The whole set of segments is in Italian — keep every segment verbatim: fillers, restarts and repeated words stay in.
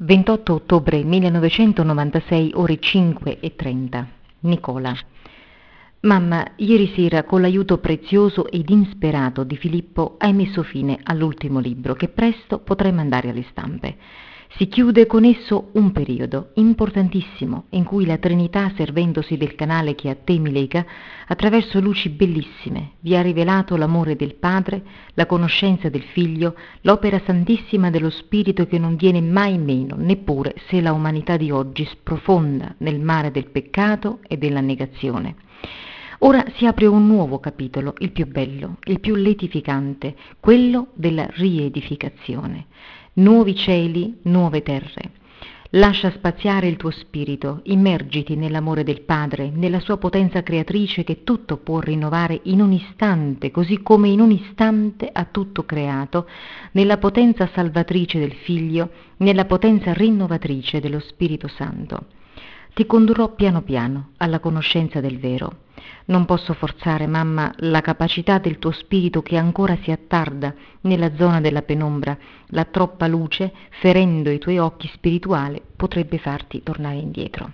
ventotto ottobre millenovecentonovantasei, ore cinque e trenta. Nicola. Mamma, ieri sera con l'aiuto prezioso ed insperato di Filippo hai messo fine all'ultimo libro che presto potrai mandare alle stampe. Si chiude con esso un periodo importantissimo in cui la Trinità, servendosi del canale che a te mi lega, attraverso luci bellissime, vi ha rivelato l'amore del Padre, la conoscenza del Figlio, l'opera santissima dello Spirito che non viene mai meno, neppure se la umanità di oggi sprofonda nel mare del peccato e della negazione. Ora si apre un nuovo capitolo, il più bello, il più letificante, quello della riedificazione. Nuovi cieli, nuove terre. Lascia spaziare il tuo spirito, immergiti nell'amore del Padre, nella sua potenza creatrice che tutto può rinnovare in un istante, così come in un istante ha tutto creato, nella potenza salvatrice del Figlio, nella potenza rinnovatrice dello Spirito Santo. Ti condurrò piano piano alla conoscenza del vero. Non posso forzare, mamma, la capacità del tuo spirito che ancora si attarda nella zona della penombra. La troppa luce, ferendo i tuoi occhi spirituali, potrebbe farti tornare indietro.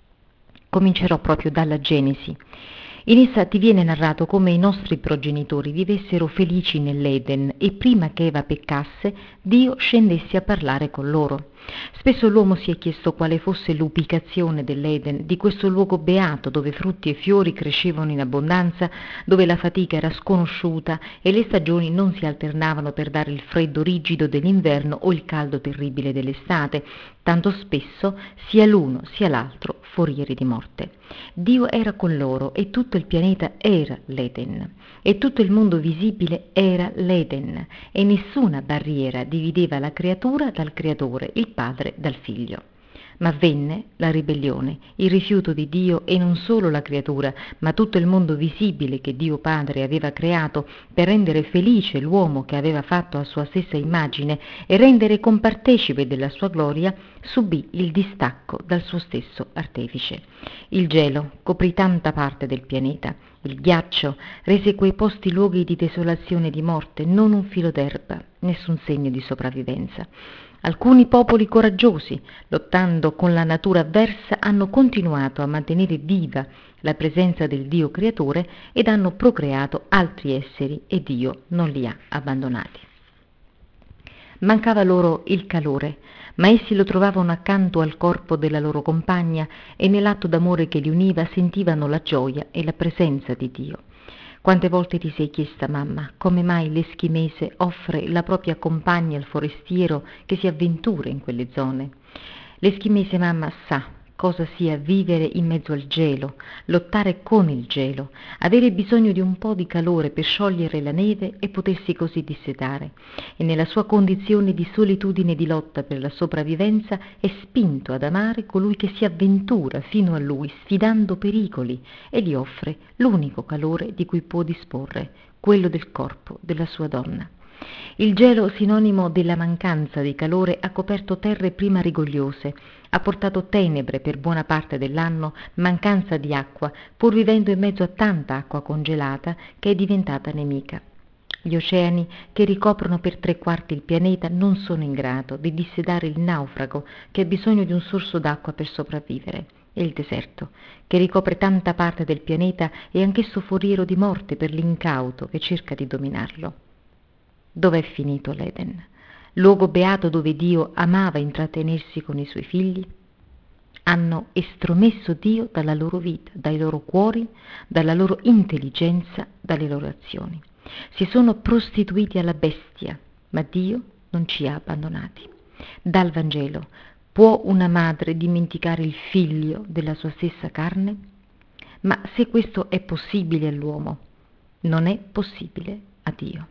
Comincerò proprio dalla Genesi. In essa ti viene narrato come i nostri progenitori vivessero felici nell'Eden e prima che Eva peccasse, Dio scendesse a parlare con loro. Spesso l'uomo si è chiesto quale fosse l'ubicazione dell'Eden, di questo luogo beato dove frutti e fiori crescevano in abbondanza, dove la fatica era sconosciuta e le stagioni non si alternavano per dare il freddo rigido dell'inverno o il caldo terribile dell'estate, tanto spesso sia l'uno sia l'altro forieri di morte. Dio era con loro e tutto il pianeta era l'Eden, e tutto il mondo visibile era l'Eden, e nessuna barriera divideva la creatura dal creatore, il Padre dal Figlio. Ma venne la ribellione, il rifiuto di Dio e non solo la creatura, ma tutto il mondo visibile che Dio Padre aveva creato per rendere felice l'uomo che aveva fatto a sua stessa immagine e rendere compartecipe della sua gloria, subì il distacco dal suo stesso artefice. Il gelo coprì tanta parte del pianeta, il ghiaccio rese quei posti luoghi di desolazione e di morte, non un filo d'erba, nessun segno di sopravvivenza. Alcuni popoli coraggiosi, lottando con la natura avversa, hanno continuato a mantenere viva la presenza del Dio creatore ed hanno procreato altri esseri e Dio non li ha abbandonati. Mancava loro il calore, ma essi lo trovavano accanto al corpo della loro compagna e nell'atto d'amore che li univa sentivano la gioia e la presenza di Dio. Quante volte ti sei chiesta, mamma, come mai l'eschimese offre la propria compagna al forestiero che si avventura in quelle zone? L'eschimese, mamma, sa cosa sia vivere in mezzo al gelo, lottare con il gelo, avere bisogno di un po' di calore per sciogliere la neve e potersi così dissetare, e nella sua condizione di solitudine e di lotta per la sopravvivenza è spinto ad amare colui che si avventura fino a lui sfidando pericoli e gli offre l'unico calore di cui può disporre, quello del corpo della sua donna. Il gelo, sinonimo della mancanza di calore, ha coperto terre prima rigogliose, ha portato tenebre per buona parte dell'anno, mancanza di acqua, pur vivendo in mezzo a tanta acqua congelata che è diventata nemica. Gli oceani, che ricoprono per tre quarti il pianeta, non sono in grado di dissedare il naufrago che ha bisogno di un sorso d'acqua per sopravvivere. E il deserto, che ricopre tanta parte del pianeta, è anch'esso foriero di morte per l'incauto che cerca di dominarlo. Dov'è finito l'Eden? Luogo beato dove Dio amava intrattenersi con i suoi figli? Hanno estromesso Dio dalla loro vita, dai loro cuori, dalla loro intelligenza, dalle loro azioni. Si sono prostituiti alla bestia, ma Dio non ci ha abbandonati. Dal Vangelo, può una madre dimenticare il figlio della sua stessa carne? Ma se questo è possibile all'uomo, non è possibile a Dio.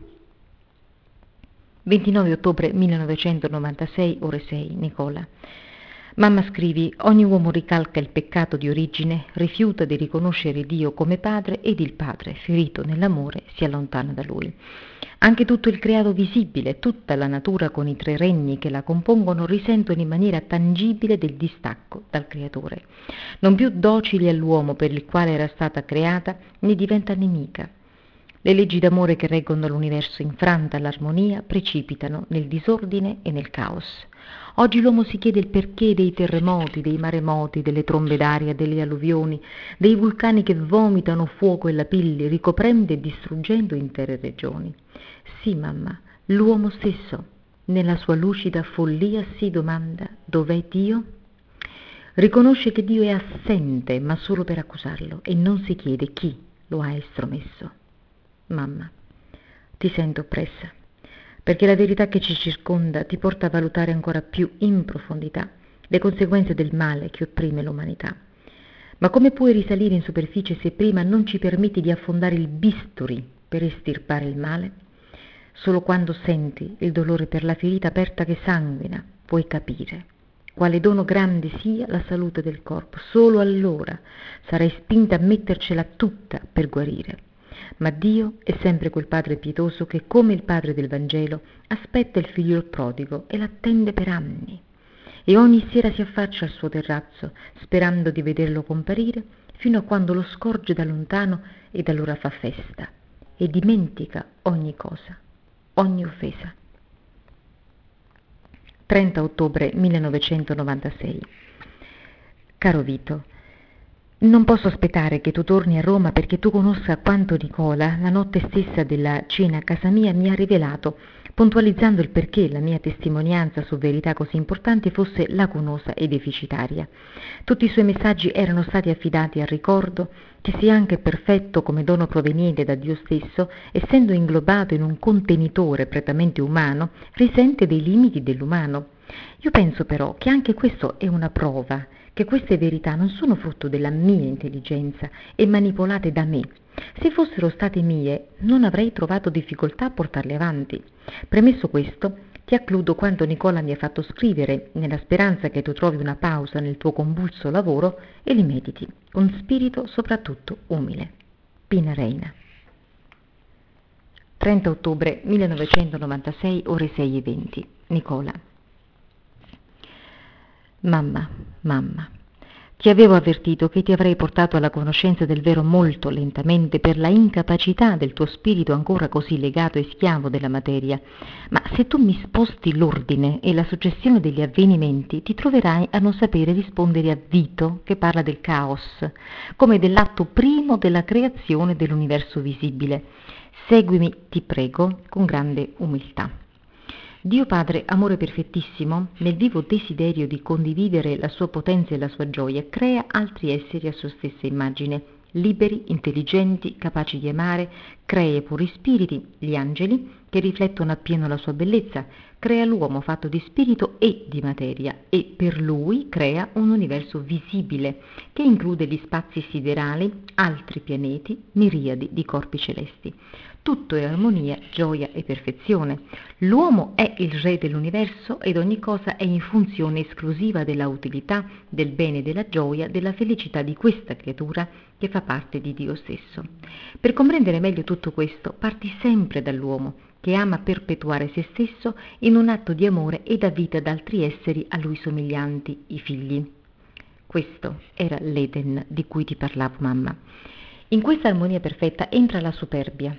ventinove ottobre millenovecentonovantasei, ore sei, Nicola. Mamma, scrivi, ogni uomo ricalca il peccato di origine, rifiuta di riconoscere Dio come padre ed il padre, ferito nell'amore, si allontana da lui. Anche tutto il creato visibile, tutta la natura con i tre regni che la compongono risentono in maniera tangibile del distacco dal creatore. Non più docili all'uomo per il quale era stata creata, ne diventa nemica. Le leggi d'amore che reggono l'universo infranta all'armonia precipitano nel disordine e nel caos. Oggi l'uomo si chiede il perché dei terremoti, dei maremoti, delle trombe d'aria, delle alluvioni, dei vulcani che vomitano fuoco e lapilli, ricoprendo e distruggendo intere regioni. Sì, mamma, l'uomo stesso, nella sua lucida follia, si domanda: dov'è Dio? Riconosce che Dio è assente, ma solo per accusarlo, e non si chiede chi lo ha estromesso. Mamma, ti sento oppressa, perché la verità che ci circonda ti porta a valutare ancora più in profondità le conseguenze del male che opprime l'umanità. Ma come puoi risalire in superficie se prima non ci permetti di affondare il bisturi per estirpare il male? Solo quando senti il dolore per la ferita aperta che sanguina puoi capire quale dono grande sia la salute del corpo. Solo allora sarai spinta a mettercela tutta per guarire. Ma Dio è sempre quel padre pietoso che, come il padre del Vangelo, aspetta il figlio prodigo e l'attende per anni. E ogni sera si affaccia al suo terrazzo, sperando di vederlo comparire, fino a quando lo scorge da lontano ed allora fa festa e dimentica ogni cosa, ogni offesa. trenta ottobre millenovecentonovantasei. Caro Vito, non posso aspettare che tu torni a Roma perché tu conosca quanto Nicola, la notte stessa della cena a casa mia, mi ha rivelato, puntualizzando il perché la mia testimonianza su verità così importanti fosse lacunosa e deficitaria. Tutti i suoi messaggi erano stati affidati al ricordo che sia anche perfetto come dono proveniente da Dio stesso, essendo inglobato in un contenitore prettamente umano, risente dei limiti dell'umano. Io penso però che anche questo è una prova che queste verità non sono frutto della mia intelligenza e manipolate da me. Se fossero state mie, non avrei trovato difficoltà a portarle avanti. Premesso questo, ti accludo quanto Nicola mi ha fatto scrivere, nella speranza che tu trovi una pausa nel tuo convulso lavoro e li mediti, con spirito soprattutto umile. Pina Reina. trenta ottobre millenovecentonovantasei, ore sei e venti. Nicola. Mamma, mamma, ti avevo avvertito che ti avrei portato alla conoscenza del vero molto lentamente per la incapacità del tuo spirito ancora così legato e schiavo della materia, ma se tu mi sposti l'ordine e la successione degli avvenimenti ti troverai a non sapere rispondere a Vito che parla del caos, come dell'atto primo della creazione dell'universo visibile. Seguimi, ti prego, con grande umiltà. Dio Padre, amore perfettissimo, nel vivo desiderio di condividere la sua potenza e la sua gioia, crea altri esseri a sua stessa immagine, liberi, intelligenti, capaci di amare, crea i puri spiriti, gli angeli, che riflettono appieno la sua bellezza, crea l'uomo fatto di spirito e di materia e per lui crea un universo visibile che include gli spazi siderali, altri pianeti, miriadi di corpi celesti. Tutto è armonia, gioia e perfezione. L'uomo è il re dell'universo ed ogni cosa è in funzione esclusiva della utilità, del bene, della gioia, della felicità di questa creatura che fa parte di Dio stesso. Per comprendere meglio tutto questo, parti sempre dall'uomo, che ama perpetuare se stesso in un atto di amore e dà vita ad altri esseri a lui somiglianti, i figli. Questo era l'Eden di cui ti parlavo, mamma. In questa armonia perfetta entra la superbia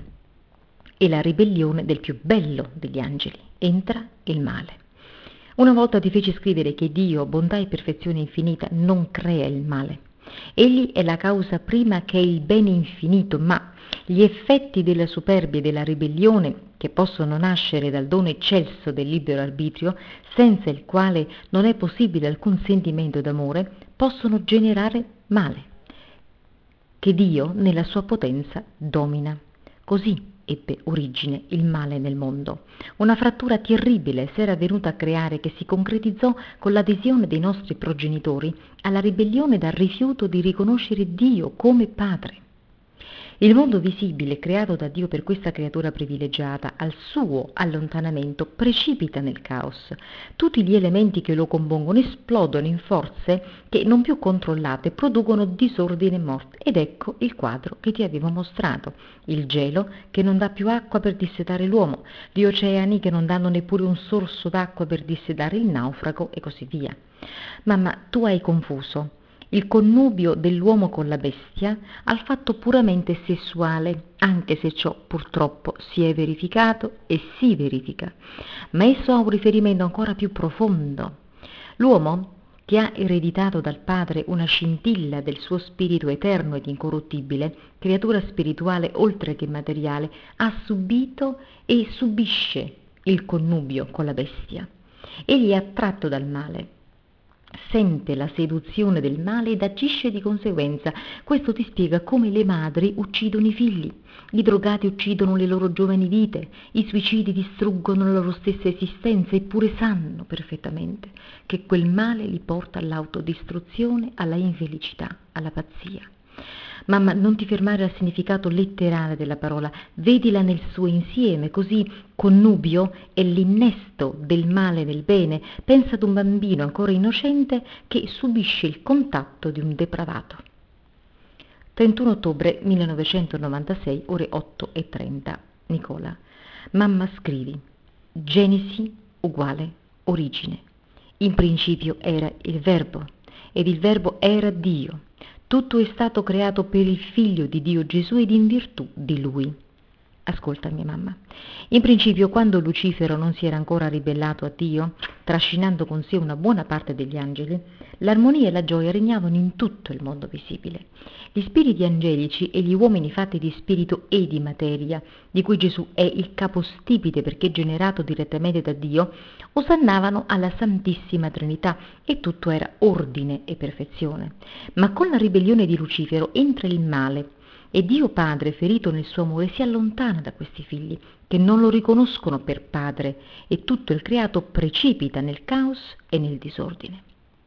e la ribellione del più bello degli angeli. Entra il male. Una volta ti feci scrivere che Dio, bontà e perfezione infinita, non crea il male. Egli è la causa prima che è il bene infinito, ma gli effetti della superbia e della ribellione, che possono nascere dal dono eccelso del libero arbitrio, senza il quale non è possibile alcun sentimento d'amore, possono generare male, che Dio nella sua potenza domina. Così ebbe origine il male nel mondo. Una frattura terribile s'era venuta a creare che si concretizzò con l'adesione dei nostri progenitori alla ribellione e al rifiuto di riconoscere Dio come Padre. Il mondo visibile creato da Dio per questa creatura privilegiata, al suo allontanamento, precipita nel caos. Tutti gli elementi che lo compongono esplodono in forze che, non più controllate, producono disordine e morte. Ed ecco il quadro che ti avevo mostrato. Il gelo che non dà più acqua per dissetare l'uomo, gli oceani che non danno neppure un sorso d'acqua per dissetare il naufrago e così via. Mamma, tu hai confuso il connubio dell'uomo con la bestia al fatto puramente sessuale, anche se ciò purtroppo si è verificato e si verifica, ma esso ha un riferimento ancora più profondo. L'uomo, che ha ereditato dal padre una scintilla del suo spirito eterno ed incorruttibile, creatura spirituale oltre che materiale, ha subito e subisce il connubio con la bestia. Egli è attratto dal male, sente la seduzione del male ed agisce di conseguenza. Questo ti spiega come le madri uccidono i figli, i drogati uccidono le loro giovani vite, i suicidi distruggono la loro stessa esistenza, eppure sanno perfettamente che quel male li porta all'autodistruzione, alla infelicità, alla pazzia. Mamma, non ti fermare al significato letterale della parola, vedila nel suo insieme, così connubio è l'innesto del male nel bene. Pensa ad un bambino ancora innocente che subisce il contatto di un depravato. trentuno ottobre millenovecentonovantasei, ore otto e trenta. Nicola. Mamma, scrivi: Genesi uguale origine. In principio era il Verbo, ed il Verbo era Dio. Tutto è stato creato per il Figlio di Dio Gesù ed in virtù di Lui. Ascoltami, mamma. In principio, quando Lucifero non si era ancora ribellato a Dio, trascinando con sé una buona parte degli angeli, l'armonia e la gioia regnavano in tutto il mondo visibile. Gli spiriti angelici e gli uomini fatti di spirito e di materia, di cui Gesù è il capostipite perché generato direttamente da Dio, osannavano alla Santissima Trinità e tutto era ordine e perfezione. Ma con la ribellione di Lucifero entra il male, e Dio Padre, ferito nel suo amore, si allontana da questi figli, che non lo riconoscono per padre, e tutto il creato precipita nel caos e nel disordine.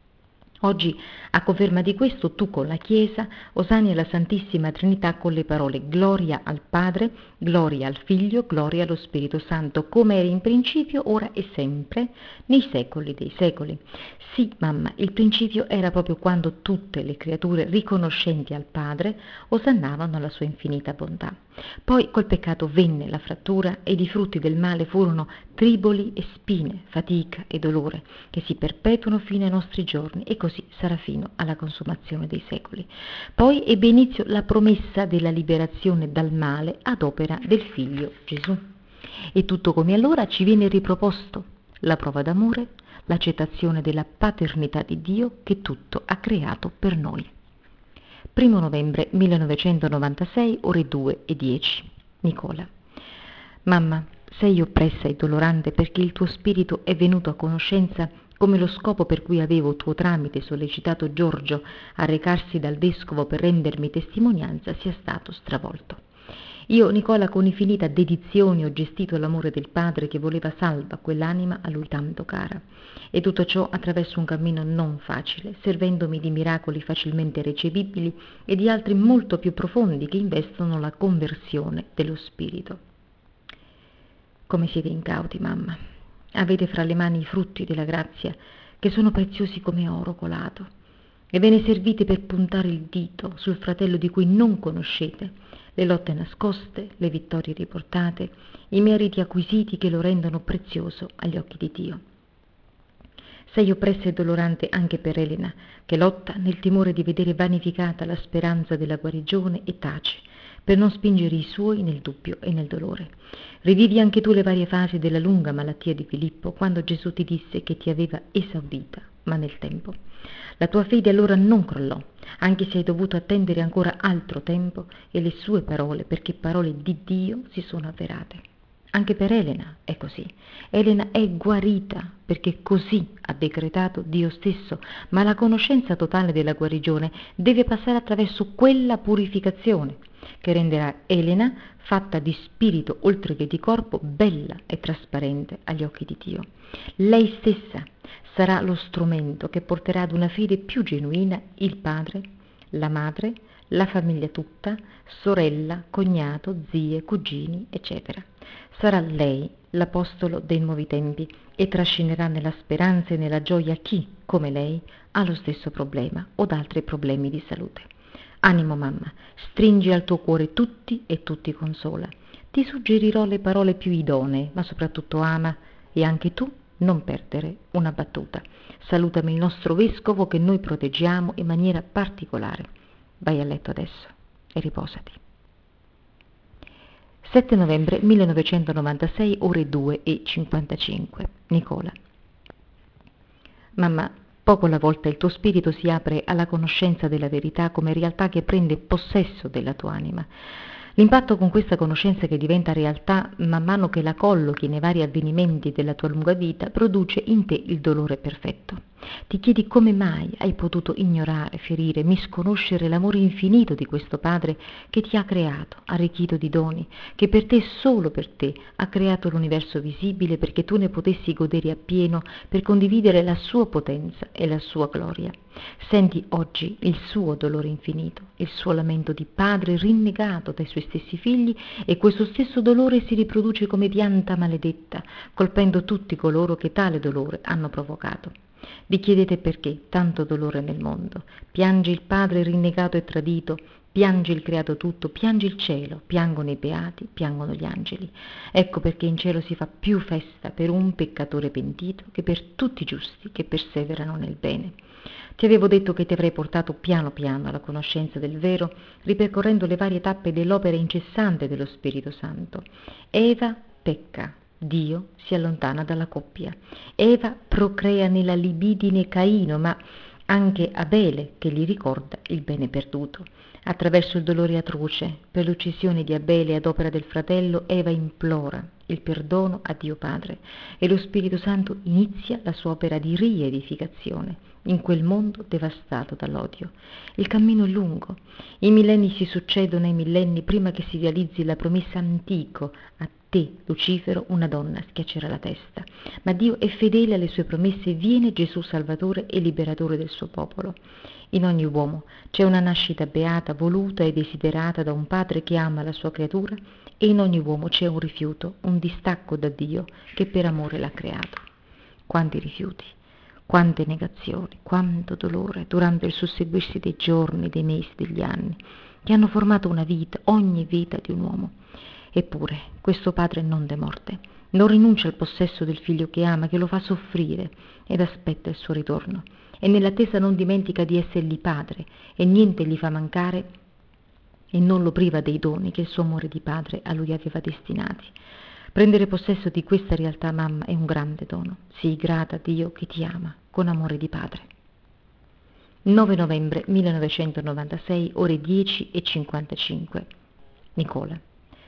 Oggi, a conferma di questo, tu con la Chiesa osanni alla Santissima Trinità con le parole gloria al Padre, gloria al Figlio, gloria allo Spirito Santo, come era in principio, ora e sempre, nei secoli dei secoli. Sì, mamma, il principio era proprio quando tutte le creature riconoscenti al Padre osannavano la sua infinita bontà. Poi col peccato venne la frattura ed i frutti del male furono triboli e spine, fatica e dolore, che si perpetuano fino ai nostri giorni, e così sarà fino alla consumazione dei secoli. Poi ebbe inizio la promessa della liberazione dal male ad opera del Figlio Gesù. E tutto come allora ci viene riproposto la prova d'amore, l'accettazione della paternità di Dio che tutto ha creato per noi. primo novembre millenovecentonovantasei, ore due e dieci. Nicola. Mamma, sei oppressa e dolorante perché il tuo spirito è venuto a conoscenza come lo scopo per cui avevo tuo tramite sollecitato Giorgio a recarsi dal vescovo per rendermi testimonianza sia stato stravolto. Io, Nicola, con infinita dedizione ho gestito l'amore del Padre che voleva salva quell'anima a lui tanto cara, e tutto ciò attraverso un cammino non facile, servendomi di miracoli facilmente recepibili e di altri molto più profondi che investono la conversione dello spirito. Come siete incauti, mamma. Avete fra le mani i frutti della grazia, che sono preziosi come oro colato, e ve ne servite per puntare il dito sul fratello di cui non conoscete le lotte nascoste, le vittorie riportate, i meriti acquisiti che lo rendono prezioso agli occhi di Dio. Sei oppressa e dolorante anche per Elena, che lotta nel timore di vedere vanificata la speranza della guarigione e tace, per non spingere i suoi nel dubbio e nel dolore. Rivivi anche tu le varie fasi della lunga malattia di Filippo, quando Gesù ti disse che ti aveva esaudita, ma nel tempo. La tua fede allora non crollò, anche se hai dovuto attendere ancora altro tempo e le sue parole, perché parole di Dio si sono avverate. Anche per Elena è così. Elena è guarita perché così ha decretato Dio stesso, ma la conoscenza totale della guarigione deve passare attraverso quella purificazione che renderà Elena, fatta di spirito oltre che di corpo, bella e trasparente agli occhi di Dio. Lei stessa sarà lo strumento che porterà ad una fede più genuina il padre, la madre, la famiglia tutta, sorella, cognato, zie, cugini, eccetera. Sarà lei l'apostolo dei nuovi tempi e trascinerà nella speranza e nella gioia chi, come lei, ha lo stesso problema o altri problemi di salute. Animo, mamma, stringi al tuo cuore tutti e tutti consola. Ti suggerirò le parole più idonee, ma soprattutto ama, e anche tu non perdere una battuta. Salutami il nostro vescovo che noi proteggiamo in maniera particolare. Vai a letto adesso e riposati. sette novembre millenovecentonovantasei, ore due e cinquantacinque. Nicola. Mamma, poco alla volta il tuo spirito si apre alla conoscenza della verità come realtà che prende possesso della tua anima. L'impatto con questa conoscenza che diventa realtà man mano che la collochi nei vari avvenimenti della tua lunga vita produce in te il dolore perfetto. Ti chiedi come mai hai potuto ignorare, ferire, misconoscere l'amore infinito di questo Padre che ti ha creato, arricchito di doni, che per te, solo per te, ha creato l'universo visibile perché tu ne potessi godere appieno per condividere la sua potenza e la sua gloria. Senti oggi il suo dolore infinito, il suo lamento di padre rinnegato dai suoi stessi figli, e questo stesso dolore si riproduce come pianta maledetta, colpendo tutti coloro che tale dolore hanno provocato. Vi chiedete perché tanto dolore nel mondo. Piangi il padre rinnegato e tradito, piangi il creato tutto, piangi il cielo, piangono i beati, piangono gli angeli. Ecco perché in cielo si fa più festa per un peccatore pentito che per tutti i giusti che perseverano nel bene. Ti avevo detto che ti avrei portato piano piano alla conoscenza del vero, ripercorrendo le varie tappe dell'opera incessante dello Spirito Santo. Eva pecca, Dio si allontana dalla coppia. Eva procrea nella libidine Caino, ma anche Abele che gli ricorda il bene perduto. Attraverso il dolore atroce per l'uccisione di Abele ad opera del fratello, Eva implora il perdono a Dio Padre e lo Spirito Santo inizia la sua opera di riedificazione in quel mondo devastato dall'odio. Il cammino è lungo, i millenni si succedono ai millenni prima che si realizzi la promessa antico: a te, Lucifero, una donna schiaccerà la testa. Ma Dio è fedele alle sue promesse, viene Gesù Salvatore e liberatore del suo popolo. In ogni uomo c'è una nascita beata, voluta e desiderata da un padre che ama la sua creatura, e in ogni uomo c'è un rifiuto, un distacco da Dio che per amore l'ha creato. Quanti rifiuti, quante negazioni, quanto dolore durante il susseguirsi dei giorni, dei mesi, degli anni, che hanno formato una vita, ogni vita di un uomo. Eppure questo padre non demorde, non rinuncia al possesso del figlio che ama, che lo fa soffrire, ed aspetta il suo ritorno, e nell'attesa non dimentica di essergli padre, e niente gli fa mancare e non lo priva dei doni che il suo amore di padre a lui aveva destinati. Prendere possesso di questa realtà, mamma, è un grande dono. Sii grata a Dio che ti ama con amore di padre. nove novembre millenovecentonovantasei, ore dieci e cinquantacinque. Nicola.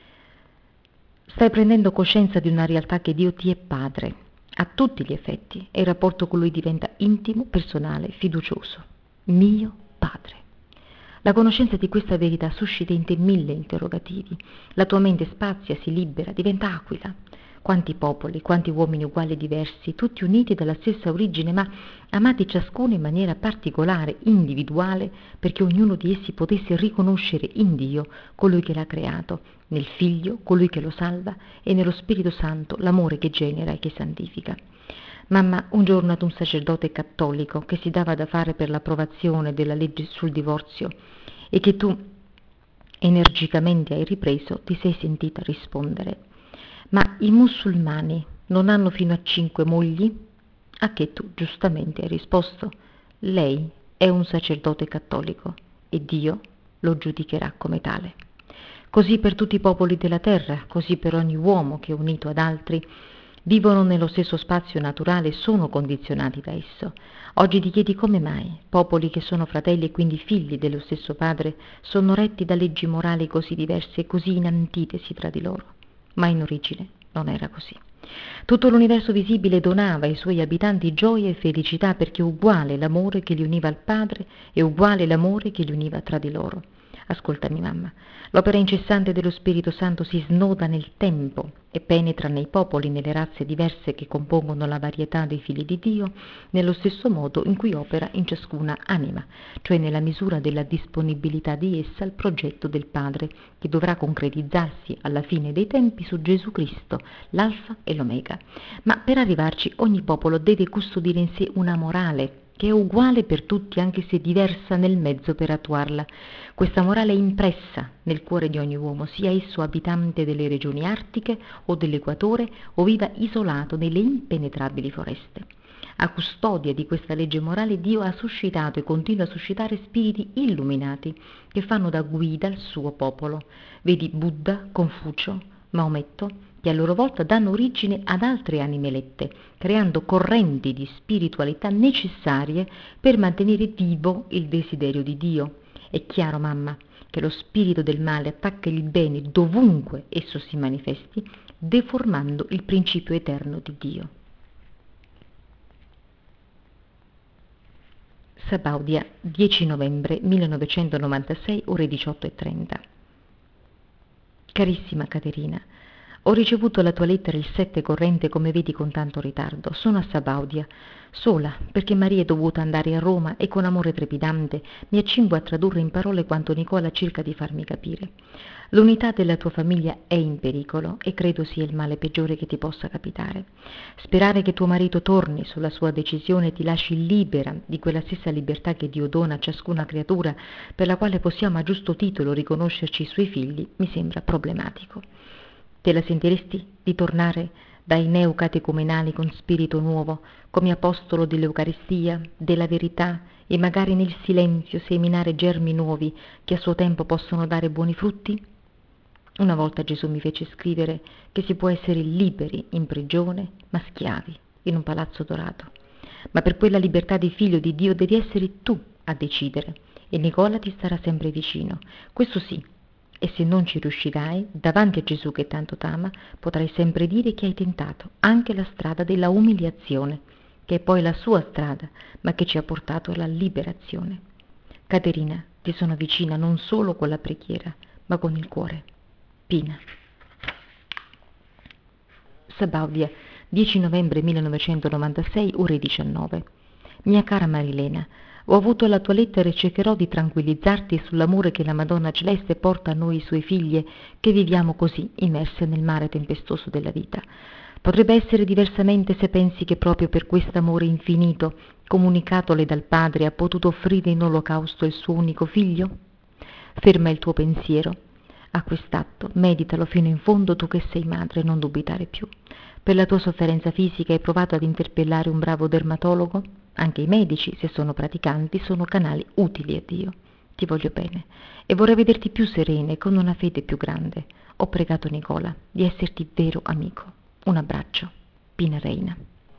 Stai prendendo coscienza di una realtà che Dio ti è padre, a tutti gli effetti, e il rapporto con Lui diventa intimo, personale, fiducioso. Mio padre. La conoscenza di questa verità suscita in te mille interrogativi. La tua mente spazia, si libera, diventa aquila. Quanti popoli, quanti uomini uguali e diversi, tutti uniti dalla stessa origine, ma amati ciascuno in maniera particolare, individuale, perché ognuno di essi potesse riconoscere in Dio colui che l'ha creato, nel Figlio colui che lo salva e nello Spirito Santo l'amore che genera e che santifica. Mamma, un giorno ad un sacerdote cattolico che si dava da fare per l'approvazione della legge sul divorzio e che tu energicamente hai ripreso, ti sei sentita rispondere: ma i musulmani non hanno fino a cinque mogli? A che tu giustamente hai risposto: lei è un sacerdote cattolico e Dio lo giudicherà come tale. Così per tutti i popoli della terra, così per ogni uomo che è unito ad altri, vivono nello stesso spazio naturale e sono condizionati da esso. Oggi ti chiedi come mai popoli che sono fratelli e quindi figli dello stesso padre sono retti da leggi morali così diverse e così in antitesi tra di loro. Ma in origine non era così. Tutto l'universo visibile donava ai suoi abitanti gioia e felicità, perché uguale l'amore che li univa al Padre e uguale l'amore che li univa tra di loro. Ascoltami, mamma, l'opera incessante dello Spirito Santo si snoda nel tempo e penetra nei popoli, nelle razze diverse che compongono la varietà dei figli di Dio, nello stesso modo in cui opera in ciascuna anima, cioè nella misura della disponibilità di essa al progetto del Padre, che dovrà concretizzarsi alla fine dei tempi su Gesù Cristo, l'Alfa e l'Omega. Ma per arrivarci ogni popolo deve custodire in sé una morale che è uguale per tutti anche se diversa nel mezzo per attuarla. Questa morale è impressa nel cuore di ogni uomo, sia esso abitante delle regioni artiche o dell'equatore o viva isolato nelle impenetrabili foreste. A custodia di questa legge morale Dio ha suscitato e continua a suscitare spiriti illuminati che fanno da guida al suo popolo. Vedi Buddha, Confucio, Maometto, che a loro volta danno origine ad altre anime elette, creando correnti di spiritualità necessarie per mantenere vivo il desiderio di Dio. È chiaro, mamma, che lo spirito del male attacca il bene dovunque esso si manifesti, deformando il principio eterno di Dio. Sabaudia, dieci novembre millenovecentonovantasei, ore diciotto e trenta. Carissima Caterina, ho ricevuto la tua lettera il sette corrente, come vedi, con tanto ritardo. Sono a Sabaudia, sola, perché Maria è dovuta andare a Roma e con amore trepidante mi accingo a tradurre in parole quanto Nicola cerca di farmi capire. L'unità della tua famiglia è in pericolo e credo sia il male peggiore che ti possa capitare. Sperare che tuo marito torni sulla sua decisione e ti lasci libera di quella stessa libertà che Dio dona a ciascuna creatura, per la quale possiamo a giusto titolo riconoscerci suoi figli, mi sembra problematico. Te la sentiresti di tornare dai neocatecumenali con spirito nuovo, come apostolo dell'Eucaristia, della verità, e magari nel silenzio seminare germi nuovi che a suo tempo possono dare buoni frutti? Una volta Gesù mi fece scrivere che si può essere liberi in prigione, ma schiavi in un palazzo dorato. Ma per quella libertà di figlio di Dio devi essere tu a decidere, e Nicola ti starà sempre vicino. Questo sì. E se non ci riuscirai, davanti a Gesù che tanto t'ama, potrai sempre dire che hai tentato anche la strada della umiliazione, che è poi la sua strada, ma che ci ha portato alla liberazione. Caterina, ti sono vicina non solo con la preghiera, ma con il cuore. Pina. Sabaudia, dieci novembre millenovecentonovantasei, ore diciannove. Mia cara Marilena, ho avuto la tua lettera e cercherò di tranquillizzarti sull'amore che la Madonna Celeste porta a noi sue figlie, che viviamo così immerse nel mare tempestoso della vita. Potrebbe essere diversamente se pensi che proprio per quest'amore infinito, comunicatole dal Padre, ha potuto offrire in olocausto il suo unico figlio? Ferma il tuo pensiero a quest'atto, meditalo fino in fondo, tu che sei madre, non dubitare più. Per la tua sofferenza fisica hai provato ad interpellare un bravo dermatologo? Anche i medici, se sono praticanti, sono canali utili a Dio. Ti voglio bene e vorrei vederti più serena e con una fede più grande. Ho pregato Nicola di esserti vero amico. Un abbraccio. Pina Reina.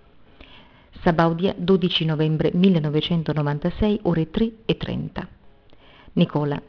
Sabaudia, dodici novembre millenovecentonovantasei, ore tre e trenta. Nicola.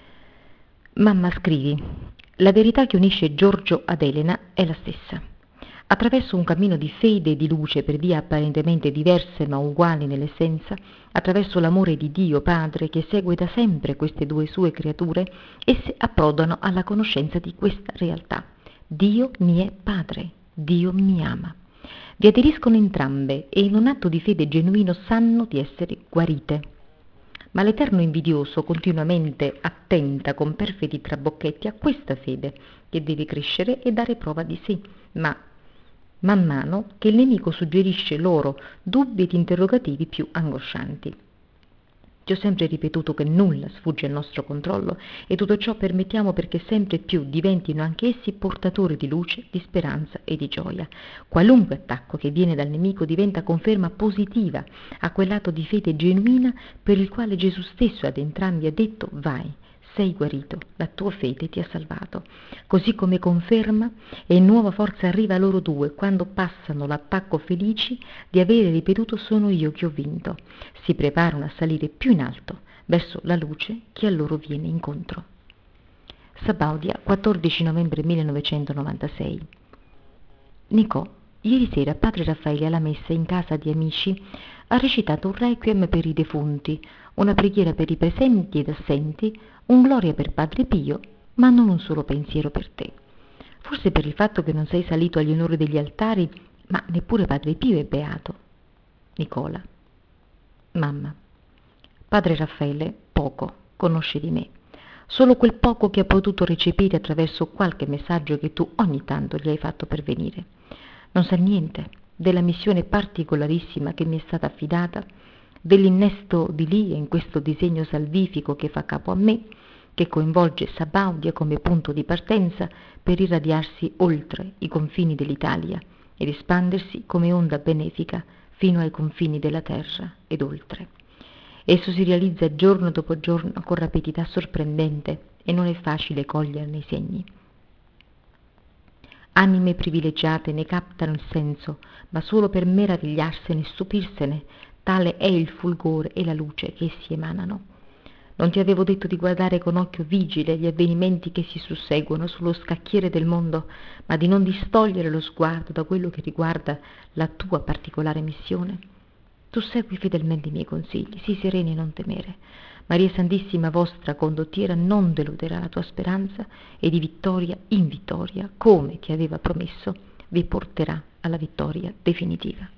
Mamma, scrivi. La verità che unisce Giorgio ad Elena è la stessa. Attraverso un cammino di fede e di luce per vie apparentemente diverse ma uguali nell'essenza, attraverso l'amore di Dio Padre che segue da sempre queste due sue creature, esse approdano alla conoscenza di questa realtà. Dio mi è Padre, Dio mi ama. Vi aderiscono entrambe e in un atto di fede genuino sanno di essere guarite. Ma l'Eterno invidioso continuamente attenta con perfidi trabocchetti a questa fede che deve crescere e dare prova di sé, ma man mano che il nemico suggerisce loro dubbi ed interrogativi più angoscianti. Ti ho sempre ripetuto che nulla sfugge al nostro controllo e tutto ciò permettiamo perché sempre più diventino anche essi portatori di luce, di speranza e di gioia. Qualunque attacco che viene dal nemico diventa conferma positiva a quell'atto di fede genuina per il quale Gesù stesso ad entrambi ha detto: vai, sei guarito, la tua fede ti ha salvato. Così come conferma e nuova forza arriva a loro due quando passano l'attacco felici di avere ripetuto: sono io che ho vinto. Si preparano a salire più in alto verso la luce che a loro viene incontro. Sabaudia, quattordici novembre millenovecentonovantasei. Nicò, ieri sera padre Raffaele alla messa in casa di amici ha recitato un requiem per i defunti, una preghiera per i presenti ed assenti, un gloria per Padre Pio, ma non un solo pensiero per te. Forse per il fatto che non sei salito agli onori degli altari, ma neppure Padre Pio è beato. Nicola. Mamma. Padre Raffaele poco conosce di me, solo quel poco che ha potuto recepire attraverso qualche messaggio che tu ogni tanto gli hai fatto pervenire. Non sa niente della missione particolarissima che mi è stata affidata dell'innesto di Lia in questo disegno salvifico che fa capo a me, che coinvolge Sabaudia come punto di partenza per irradiarsi oltre i confini dell'Italia ed espandersi come onda benefica fino ai confini della terra ed oltre. Esso si realizza giorno dopo giorno con rapidità sorprendente e non è facile coglierne i segni. Anime privilegiate ne captano il senso, ma solo per meravigliarsene e stupirsene, tale è il fulgore e la luce che essi emanano. Non ti avevo detto di guardare con occhio vigile gli avvenimenti che si susseguono sullo scacchiere del mondo, ma di non distogliere lo sguardo da quello che riguarda la tua particolare missione. Tu segui fedelmente i miei consigli, sii serena e non temere. Maria Santissima, vostra condottiera, non deluderà la tua speranza e di vittoria in vittoria, come ti aveva promesso, vi porterà alla vittoria definitiva.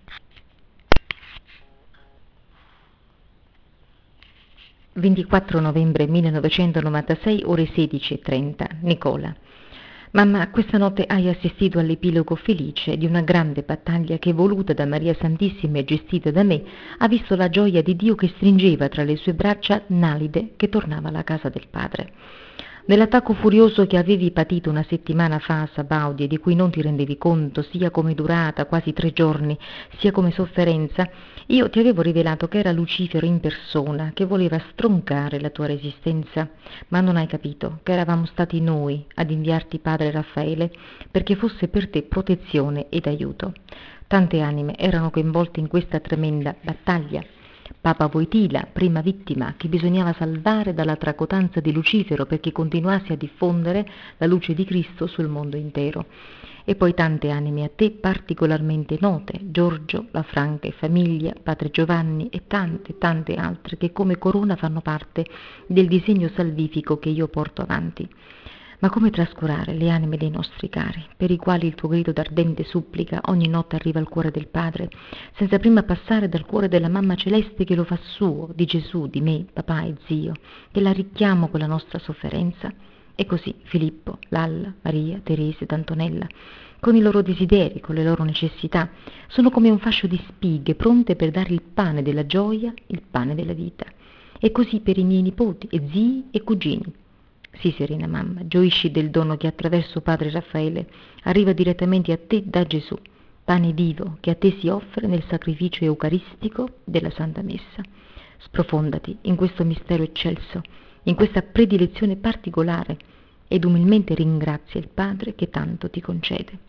ventiquattro novembre millenovecentonovantasei, ore sedici e trenta. Nicola. Mamma, questa notte hai assistito all'epilogo felice di una grande battaglia che, voluta da Maria Santissima e gestita da me, ha visto la gioia di Dio che stringeva tra le sue braccia Nalide che tornava alla casa del padre. Nell'attacco furioso che avevi patito una settimana fa a Sabaudia, di cui non ti rendevi conto sia come durata, quasi tre giorni, sia come sofferenza, io ti avevo rivelato che era Lucifero in persona, che voleva stroncare la tua resistenza, ma non hai capito che eravamo stati noi ad inviarti padre Raffaele perché fosse per te protezione ed aiuto. Tante anime erano coinvolte in questa tremenda battaglia. Papa Voitila, prima vittima, che bisognava salvare dalla tracotanza di Lucifero perché continuasse a diffondere la luce di Cristo sul mondo intero. E poi tante anime a te particolarmente note, Giorgio, la Franca e famiglia, Padre Giovanni e tante, tante altre che come corona fanno parte del disegno salvifico che io porto avanti. Ma come trascurare le anime dei nostri cari, per i quali il tuo grido d'ardente supplica ogni notte arriva al cuore del Padre, senza prima passare dal cuore della Mamma Celeste che lo fa suo, di Gesù, di me, papà e zio, che la richiamo con la nostra sofferenza? E così Filippo, Lalla, Maria, Teresa ed Antonella, con i loro desideri, con le loro necessità, sono come un fascio di spighe pronte per dare il pane della gioia, il pane della vita. E così per i miei nipoti, e zii e cugini. Sì, serena mamma, gioisci del dono che attraverso padre Raffaele arriva direttamente a te da Gesù, pane vivo che a te si offre nel sacrificio eucaristico della Santa Messa. Sprofondati in questo mistero eccelso, in questa predilezione particolare, ed umilmente ringrazia il Padre che tanto ti concede.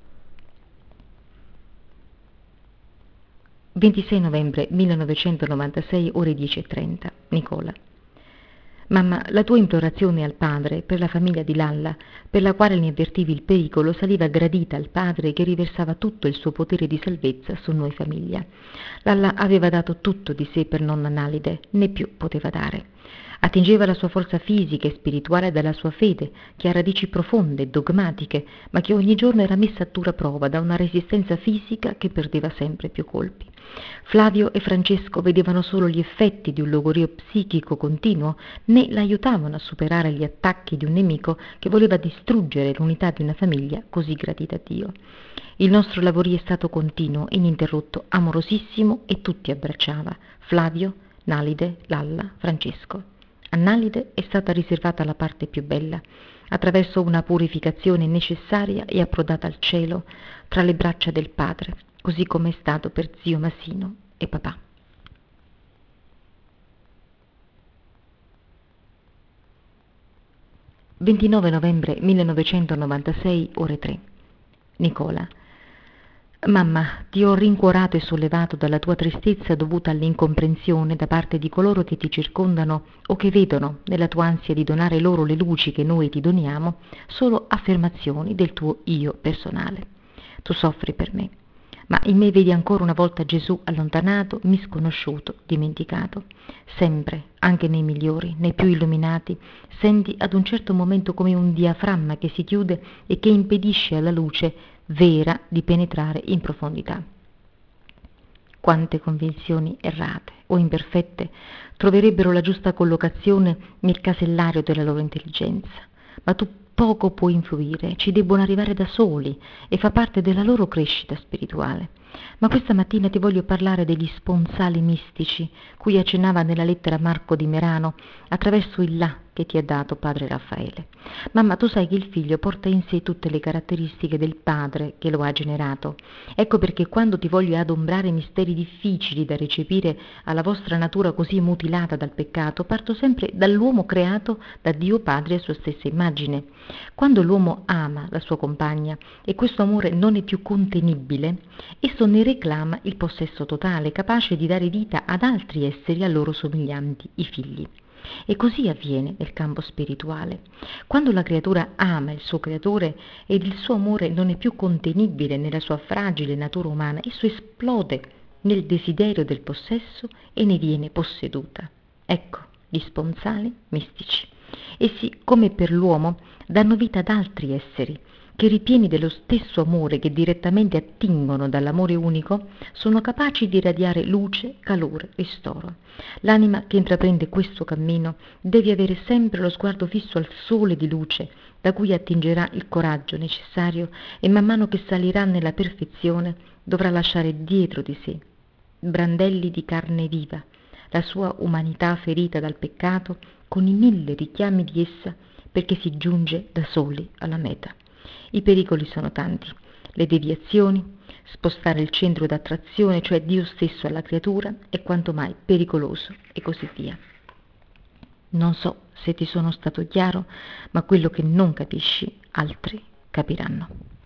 ventisei novembre millenovecentonovantasei, ore dieci e trenta. Nicola. Mamma, la tua implorazione al padre per la famiglia di Lalla, per la quale ne avvertivi il pericolo, saliva gradita al padre che riversava tutto il suo potere di salvezza su noi famiglia. Lalla aveva dato tutto di sé per nonna Nalide, né più poteva dare. Attingeva la sua forza fisica e spirituale dalla sua fede, che ha radici profonde e dogmatiche, ma che ogni giorno era messa a dura prova da una resistenza fisica che perdeva sempre più colpi. Flavio e Francesco vedevano solo gli effetti di un logorio psichico continuo, né l'aiutavano a superare gli attacchi di un nemico che voleva distruggere l'unità di una famiglia così gradita a Dio. Il nostro lavorio è stato continuo, ininterrotto, amorosissimo e tutti abbracciava: Flavio, Nalide, Lalla, Francesco. A Nalide è stata riservata la parte più bella, attraverso una purificazione necessaria e approdata al cielo tra le braccia del Padre, così come è stato per zio Masino e papà. ventinove novembre millenovecentonovantasei, ore tre. Nicola. Mamma, ti ho rincuorato e sollevato dalla tua tristezza dovuta all'incomprensione da parte di coloro che ti circondano o che vedono, nella tua ansia di donare loro le luci che noi ti doniamo, solo affermazioni del tuo io personale. Tu soffri per me, ma in me vedi ancora una volta Gesù allontanato, misconosciuto, dimenticato. Sempre, anche nei migliori, nei più illuminati, senti ad un certo momento come un diaframma che si chiude e che impedisce alla luce vera di penetrare in profondità. Quante convinzioni errate o imperfette troverebbero la giusta collocazione nel casellario della loro intelligenza, ma tu poco puoi influire, ci debbono arrivare da soli e fa parte della loro crescita spirituale. Ma questa mattina ti voglio parlare degli sponsali mistici, cui accennava nella lettera Marco di Merano, attraverso il là che ti ha dato padre Raffaele. Mamma, tu sai che il figlio porta in sé tutte le caratteristiche del padre che lo ha generato. Ecco perché quando ti voglio adombrare misteri difficili da recepire alla vostra natura così mutilata dal peccato, parto sempre dall'uomo creato da Dio Padre a sua stessa immagine. Quando l'uomo ama la sua compagna e questo amore non è più contenibile, esso ne reclama il possesso totale, capace di dare vita ad altri esseri a loro somiglianti, i figli. E così avviene nel campo spirituale. Quando la creatura ama il suo creatore ed il suo amore non è più contenibile nella sua fragile natura umana, esso esplode nel desiderio del possesso e ne viene posseduta. Ecco gli sponsali mistici. Essi, come per l'uomo, danno vita ad altri esseri, che ripieni dello stesso amore che direttamente attingono dall'amore unico, sono capaci di irradiare luce, calore, ristoro. L'anima che intraprende questo cammino deve avere sempre lo sguardo fisso al sole di luce, da cui attingerà il coraggio necessario e man mano che salirà nella perfezione dovrà lasciare dietro di sé brandelli di carne viva, la sua umanità ferita dal peccato, con i mille richiami di essa, perché si giunge da soli alla meta. I pericoli sono tanti, le deviazioni, spostare il centro d'attrazione, cioè Dio stesso alla creatura, è quanto mai pericoloso e così via. Non so se ti sono stato chiaro, ma quello che non capisci, altri capiranno.